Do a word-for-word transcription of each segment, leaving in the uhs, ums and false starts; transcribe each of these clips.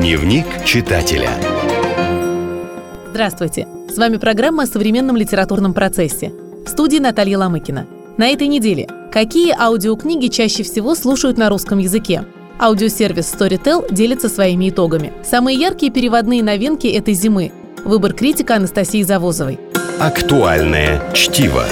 Дневник читателя. Здравствуйте! С вами программа о современном литературном процессе. В студии Наталья Ломыкина. На этой неделе. Какие аудиокниги чаще всего слушают на русском языке? Аудиосервис Storytel делится своими итогами. Самые яркие переводные новинки этой зимы. Выбор критика Анастасии Завозовой. Актуальное чтиво.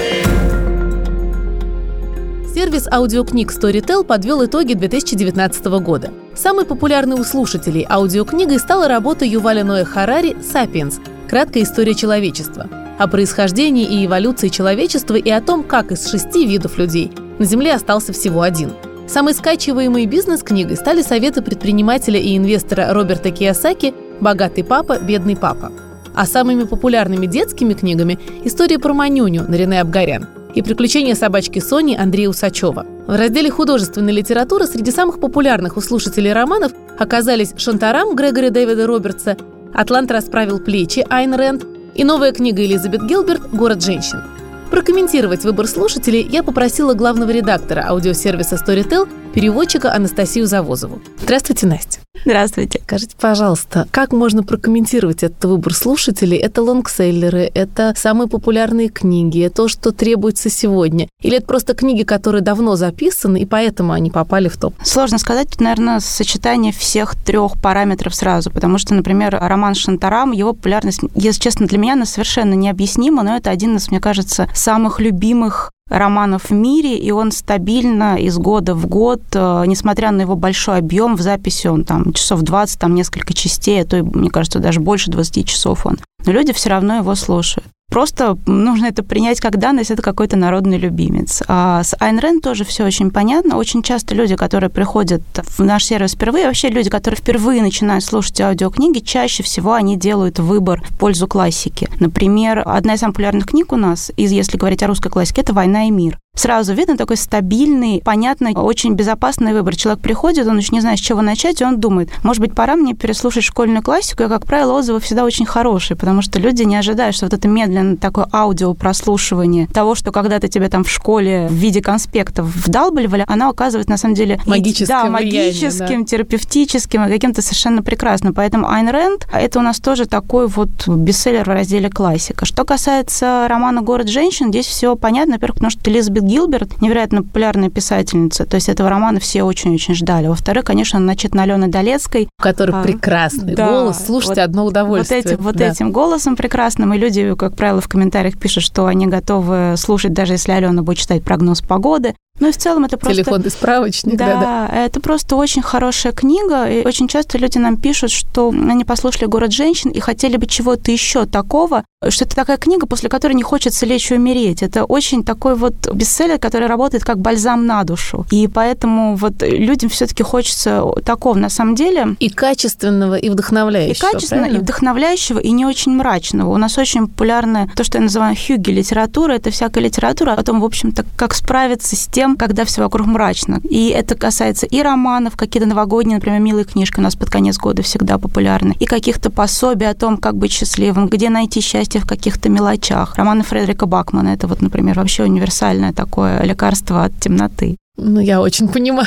Сервис аудиокниг Storytel подвел итоги две тысячи девятнадцатого года. Самой популярной у слушателей аудиокнигой стала работа Юваля Ноэ Харари «Сапиенс. Краткая история человечества». О происхождении и эволюции человечества и о том, как из шести видов людей на Земле остался всего один. Самой скачиваемой бизнес-книгой стали советы предпринимателя и инвестора Роберта Кийосаки «Богатый папа, бедный папа». А самыми популярными детскими книгами – история про Манюню Нарине Абгарян и приключения собачки Сони Андрея Усачева. В разделе художественной литературы среди самых популярных у слушателей романов оказались «Шантарам» Грегори Дэвида Робертса, «Атлант расправил плечи» Айн Рэнд и новая книга Элизабет Гилберт «Город женщин». Прокомментировать выбор слушателей я попросила главного редактора аудиосервиса Storytel, переводчика Анастасию Завозову. Здравствуйте, Настя. Здравствуйте. Скажите, пожалуйста, как можно прокомментировать этот выбор слушателей? Это лонгселлеры, это самые популярные книги, то, что требуется сегодня? Или это просто книги, которые давно записаны, и поэтому они попали в топ? Сложно сказать, тут, наверное, сочетание всех трех параметров сразу, потому что, например, роман «Шантарам», его популярность, если честно, для меня она совершенно необъяснима, но это один из, мне кажется, самых любимых романов в мире, и он стабильно из года в год, несмотря на его большой объем, в записи он там часов двадцать, там несколько частей, а то, мне кажется, даже больше двадцати часов он. Но люди все равно его слушают. Просто нужно это принять как данность, это какой-то народный любимец. А с Айн Рэнд тоже все очень понятно. Очень часто люди, которые приходят в наш сервис впервые, вообще люди, которые впервые начинают слушать аудиокниги, чаще всего они делают выбор в пользу классики. Например, одна из самых популярных книг у нас, если говорить о русской классике, это «Война и мир». Сразу видно такой стабильный, понятный, очень безопасный выбор. Человек приходит, он еще не знает, с чего начать, и он думает, может быть, пора мне переслушать школьную классику, и, как правило, отзывы всегда очень хорошие, потому что люди не ожидают, что вот это медленное такое аудиопрослушивание того, что когда-то тебе там в школе в виде конспектов вдалбливали, она оказывается, на самом деле, магическим, да, магическим, влияние, да. терапевтическим и каким-то совершенно прекрасным. Поэтому Айн Рэнд — это у нас тоже такой вот бестселлер в разделе классика. Что касается романа «Город женщин», здесь все понятно, во-первых, потому что Элизабет Гилберт невероятно популярная писательница, то есть этого романа все очень-очень ждали. Во-вторых, конечно, начитана Аленой Долецкой. У которой а, прекрасный да, голос, слушайте, вот, одно удовольствие. Вот этим, вот да. этим голосом прекрасным, и люди, как правило, в комментариях пишут, что они готовы слушать, даже если Алена будет читать прогноз погоды. Ну и в целом это просто... Телефонный справочник. Да, да, да, это просто очень хорошая книга. И очень часто люди нам пишут, что они послушали «Город женщин» и хотели бы чего-то еще такого, что это такая книга, после которой не хочется лечь и умереть. Это очень такой вот бестселлер, который работает как бальзам на душу. И поэтому вот людям все-таки хочется такого на самом деле. И качественного, и вдохновляющего. И качественного, правильно? и вдохновляющего, и не очень мрачного. У нас очень популярная то, что я называю хюгге-литература. Это всякая литература о том, в общем-то, как справиться с тем, когда все вокруг мрачно. И это касается и романов, какие-то новогодние, например, милые книжки у нас под конец года всегда популярны, и каких-то пособий о том, как быть счастливым, где найти счастье в каких-то мелочах. Романы Фредерика Бакмана — это вот, например, вообще универсальное такое лекарство от темноты. Ну, я очень понимаю.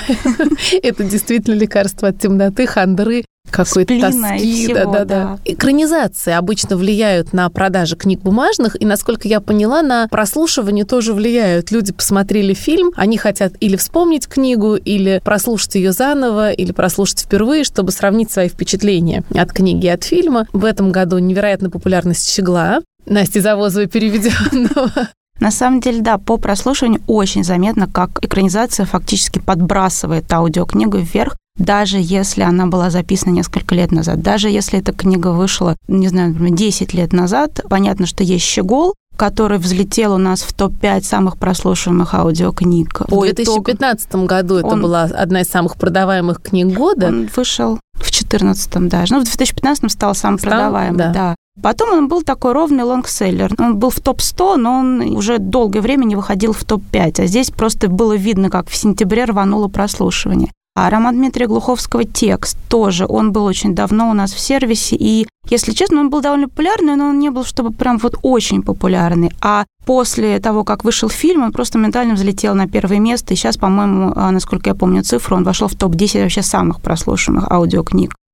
Это действительно лекарство от темноты, хандры, какой-то тоски. Да, да, да. Экранизации обычно влияют на продажи книг бумажных, и, насколько я поняла, на прослушивание тоже влияют. Люди посмотрели фильм, они хотят или вспомнить книгу, или прослушать ее заново, или прослушать впервые, чтобы сравнить свои впечатления от книги и от фильма. В этом году невероятная популярность «Щегла» Насти Завозовой переведенного. На самом деле, да, по прослушиванию очень заметно, как экранизация фактически подбрасывает аудиокнигу вверх, даже если она была записана несколько лет назад, даже если эта книга вышла, не знаю, например, десять лет назад. Понятно, что есть «Щегол», который взлетел у нас в топ пять самых прослушиваемых аудиокниг. В две тысячи пятнадцатом году это он, была одна из самых продаваемых книг года. Он вышел в две тысячи четырнадцатом даже. Ну, в две тысячи пятнадцатом стал самым стал, продаваемым, да. да. Потом он был такой ровный лонгселлер. Он был в топ сто, но он уже долгое время не выходил в топ пять. А здесь просто было видно, как в сентябре рвануло прослушивание. А роман Дмитрия Глуховского «Текст» тоже, он был очень давно у нас в сервисе, и, если честно, он был довольно популярный, но он не был, чтобы прям вот очень популярный. А после того, как вышел фильм, он просто моментально взлетел на первое место, и сейчас, по-моему, насколько я помню цифру, он вошел в топ десять вообще самых прослушиваемых аудиокниг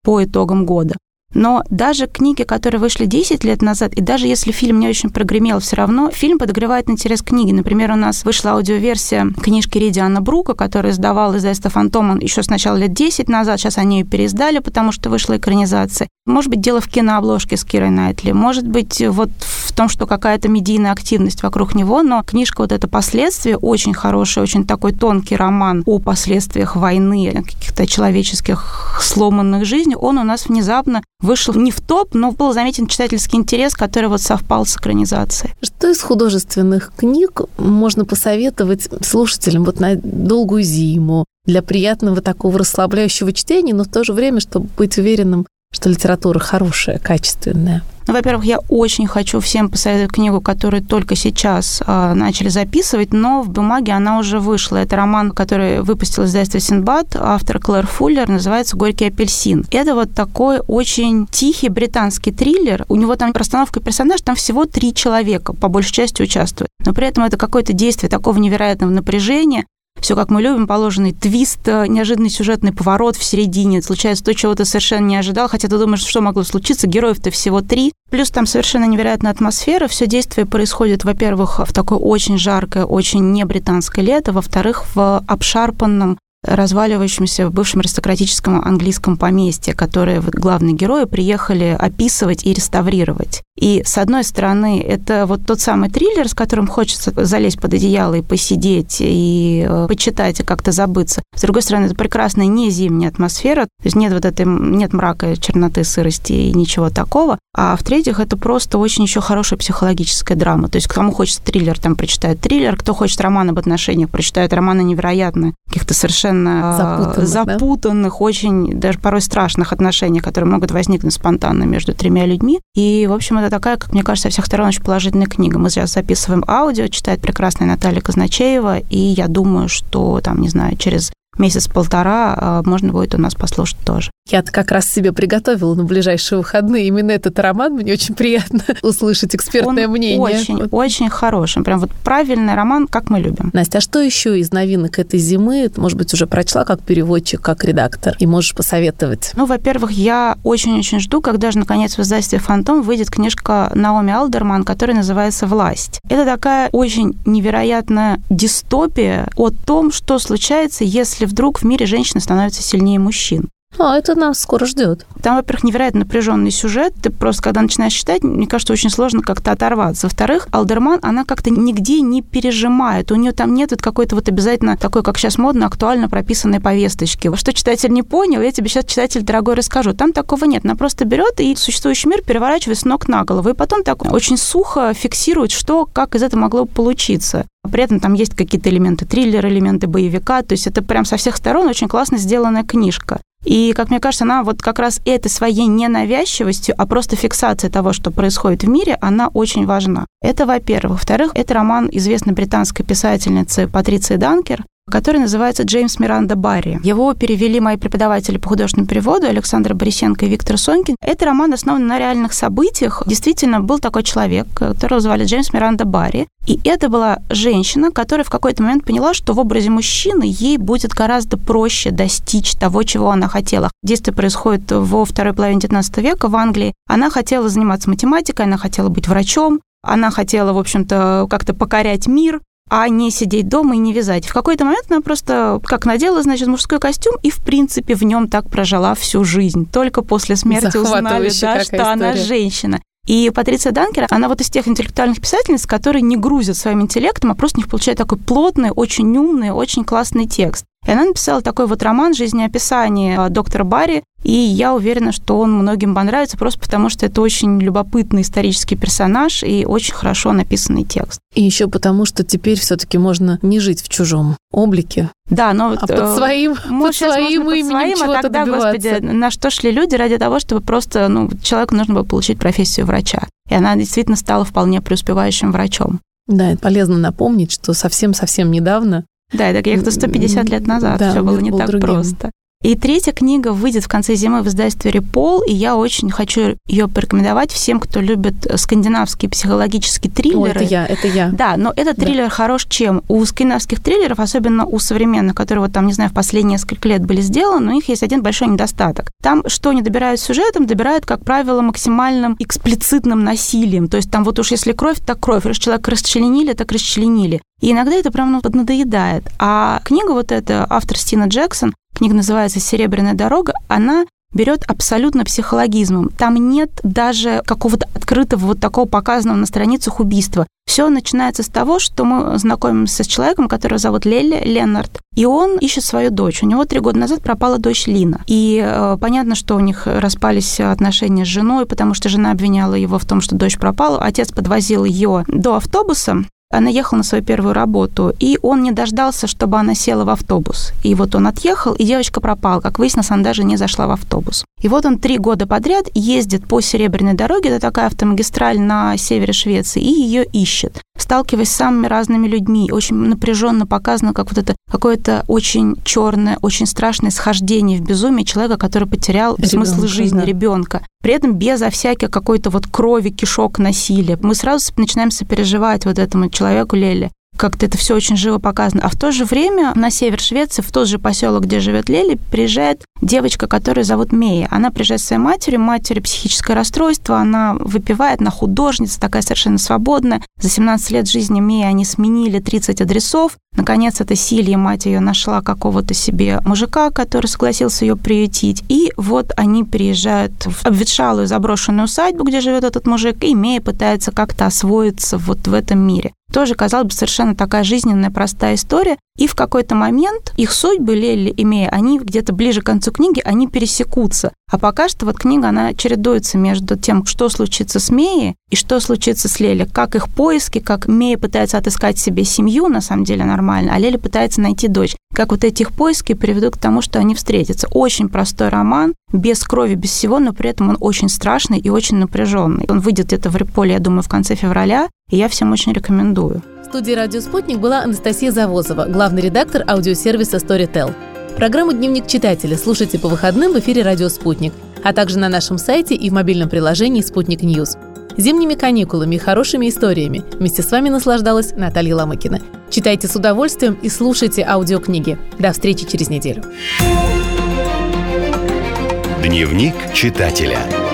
по итогам года. Но даже книги, которые вышли десять лет назад, и даже если фильм не очень прогремел, все равно фильм подогревает интерес к книге. Например, у нас вышла аудиоверсия книжки Ридиана Брука, которую издавал издательство «Фантом» еще сначала лет десять назад, сейчас они ее переиздали, потому что вышла экранизация. Может быть, дело в кинообложке с Кирой Найтли, может быть, вот в том, что какая-то медийная активность вокруг него, но книжка вот это «Последствия» очень хорошая, очень такой тонкий роман о последствиях войны, о каких-то человеческих сломанных жизней, он у нас внезапно вышел не в топ, но был заметен читательский интерес, который вот совпал с экранизацией. Что из художественных книг можно посоветовать слушателям вот на долгую зиму, для приятного такого расслабляющего чтения, но в то же время, чтобы быть уверенным, что литература хорошая, качественная? Ну, во-первых, я очень хочу всем посоветовать книгу, которую только сейчас э, начали записывать, но в бумаге она уже вышла. Это роман, который выпустил издательство «Синдбад», автор Клэр Фуллер, называется «Горький апельсин». Это вот такой очень тихий британский триллер. У него там расстановка персонажей, там всего три человека, по большей части участвуют. Но при этом это какое-то действие такого невероятного напряжения. Все, как мы любим, положенный твист, неожиданный сюжетный поворот в середине. Случается то, чего ты совершенно не ожидал, хотя ты думаешь, что могло случиться. Героев-то всего три. Плюс там совершенно невероятная атмосфера. Все действие происходит, во-первых, в такое очень жаркое, очень не британское лето, во-вторых, в обшарпанном, разваливающемся в бывшем аристократическом английском поместье, которое главные герои приехали описывать и реставрировать. И, с одной стороны, это вот тот самый триллер, с которым хочется залезть под одеяло и посидеть, и почитать, и как-то забыться. С другой стороны, это прекрасная не зимняя атмосфера, то есть нет вот этой, нет мрака, черноты, сырости и ничего такого. А в-третьих, это просто очень еще хорошая психологическая драма. То есть кому хочется триллер, там прочитает триллер, кто хочет роман об отношениях, прочитает романы невероятные, каких-то совершенно запутанных, запутанных да? очень, даже порой страшных отношений, которые могут возникнуть спонтанно между тремя людьми. И, в общем, это такая, как мне кажется, со всех сторон очень положительная книга. Мы сейчас записываем аудио, читает прекрасная Наталья Казначеева, и я думаю, что, там, не знаю, через месяц-полтора можно будет у нас послушать тоже. Я-то как раз себе приготовила на ближайшие выходные именно этот роман. Мне очень приятно услышать экспертное Он мнение. очень, вот. очень хороший. Прям вот правильный роман, как мы любим. Настя, а что еще из новинок этой зимы? Ты, может быть, уже прочла как переводчик, как редактор, и можешь посоветовать? Ну, во-первых, я очень-очень жду, когда же, наконец, в издательстве «Фантом» выйдет книжка Наоми Алдерман, которая называется «Власть». Это такая очень невероятная дистопия о том, что случается, если вдруг в мире женщины становятся сильнее мужчин. А, это нас скоро ждет. Там, во-первых, невероятно напряженный сюжет. Ты просто, когда начинаешь читать, мне кажется, очень сложно как-то оторваться. Во-вторых, Алдерман, она как-то нигде не пережимает. У нее там нет вот какой-то вот обязательно такой, как сейчас модно, актуально прописанной повесточки. Что читатель не понял, я тебе сейчас, читатель дорогой, расскажу. Там такого нет. Она просто берет и существующий мир переворачивает с ног на голову. И потом так очень сухо фиксирует, что, как из этого могло получиться. При этом там есть какие-то элементы триллера, элементы боевика. То есть это прям со всех сторон очень классно сделанная книжка. И, как мне кажется, она вот как раз этой своей ненавязчивостью, а просто фиксацией того, что происходит в мире, она очень важна. Это, во-первых. Во-вторых, это роман известной британской писательницы Патриции Данкер, который называется «Джеймс Миранда Барри». Его перевели мои преподаватели по художественному переводу Александра Борисенко и Виктор Сонькин. Это роман основан на реальных событиях. Действительно, был такой человек, которого звали Джеймс Миранда Барри. И это была женщина, которая в какой-то момент поняла, что в образе мужчины ей будет гораздо проще достичь того, чего она хотела. Действие происходит во второй половине девятнадцатого века в Англии. Она хотела заниматься математикой, она хотела быть врачом, она хотела, в общем-то, как-то покорять мир, а не сидеть дома и не вязать. В какой-то момент она просто как надела, значит, мужской костюм и, в принципе, в нем так прожила всю жизнь. Только после смерти узнали, да, что история. Она женщина. И Патриция Данкер, она вот из тех интеллектуальных писательниц, которые не грузят своим интеллектом, а просто у них получают такой плотный, очень умный, очень классный текст. И она написала такой вот роман «Жизнеописание доктора Барри», и я уверена, что он многим понравится, просто потому что это очень любопытный исторический персонаж и очень хорошо написанный текст. И еще потому, что теперь все-таки можно не жить в чужом облике. Да, но а под своим, под своим именем своим, чего-то а тогда, добиваться. Господи, на что шли люди ради того, чтобы просто, ну, человеку нужно было получить профессию врача. И она действительно стала вполне преуспевающим врачом. Да, полезно напомнить, что совсем-совсем недавно. Да, это как-то сто пятьдесят лет назад, да, все было не так другим. Просто. И третья книга выйдет в конце зимы в издательстве «Репол», и я очень хочу ее порекомендовать всем, кто любит скандинавские психологические триллеры. О, это я, это я. Да, но этот да. триллер хорош чем? У скандинавских триллеров, особенно у современных, которые вот там, не знаю, в последние несколько лет были сделаны, у них есть один большой недостаток. Там, что они добирают сюжетом, добирают, как правило, максимальным эксплицитным насилием. То есть там вот уж если кровь, так кровь. Раз человека расчленили, так расчленили. И иногда это прям ну, поднадоедает. А книга вот эта, автор Стина Джексон, книга называется «Серебряная дорога», она берет абсолютно психологизмом. Там нет даже какого-то открытого вот такого показанного на страницах убийства. Все начинается с того, что мы знакомимся с человеком, которого зовут Лелли Леннард, и он ищет свою дочь. У него три года назад пропала дочь Лина. И э, понятно, что у них распались отношения с женой, потому что жена обвиняла его в том, что дочь пропала. Отец подвозил ее до автобуса. Она ехала на свою первую работу, и он не дождался, чтобы она села в автобус. И вот он отъехал, и девочка пропала. Как выяснилось, она даже не зашла в автобус. И вот он три года подряд ездит по Серебряной дороге, это такая автомагистраль на севере Швеции, и ее ищет, сталкиваясь с самыми разными людьми. Очень напряженно показано, как вот это какое-то очень черное, очень страшное схождение в безумие человека, который потерял ребенка, смысл жизни, да. ребенка. При этом безо всякой какой-то вот крови, кишок, насилия. Мы сразу начинаем сопереживать вот этому человеку Лелли. Как-то это все очень живо показано. А в то же время на север Швеции, в тот же поселок, где живет Лелли, приезжает девочка, которую зовут Мея. Она приезжает с своей матерью, матери психическое расстройство, она выпивает, она художница, такая совершенно свободная. За семнадцать лет жизни Меи они сменили тридцать адресов. Наконец, эта Силья, мать ее, нашла какого-то себе мужика, который согласился ее приютить. И вот они переезжают в обветшалую заброшенную усадьбу, где живет этот мужик, и Мея пытается как-то освоиться вот в этом мире. Тоже, казалось бы, совершенно такая жизненная, простая история. И в какой-то момент их судьбы, Лелли и Мея, они где-то ближе к концу книги, они пересекутся. А пока что вот книга, она чередуется между тем, что случится с Меей и что случится с Лелли. Как их поиски, как Мея пытается отыскать себе семью, на самом деле нормально, а Лелли пытается найти дочь. Как вот эти их поиски приведут к тому, что они встретятся. Очень простой роман, без крови, без всего, но при этом он очень страшный и очень напряженный. Он выйдет где-то в Реполе, я думаю, в конце февраля, и я всем очень рекомендую. В студии «Радио Спутник» была Анастасия Завозова, главный редактор аудиосервиса Storytel. Программу «Дневник читателя» слушайте по выходным в эфире «Радио Спутник», а также на нашем сайте и в мобильном приложении «Спутник Ньюс». Зимними каникулами и хорошими историями вместе с вами наслаждалась Наталья Ломыкина. Читайте с удовольствием и слушайте аудиокниги. До встречи через неделю. Дневник читателя.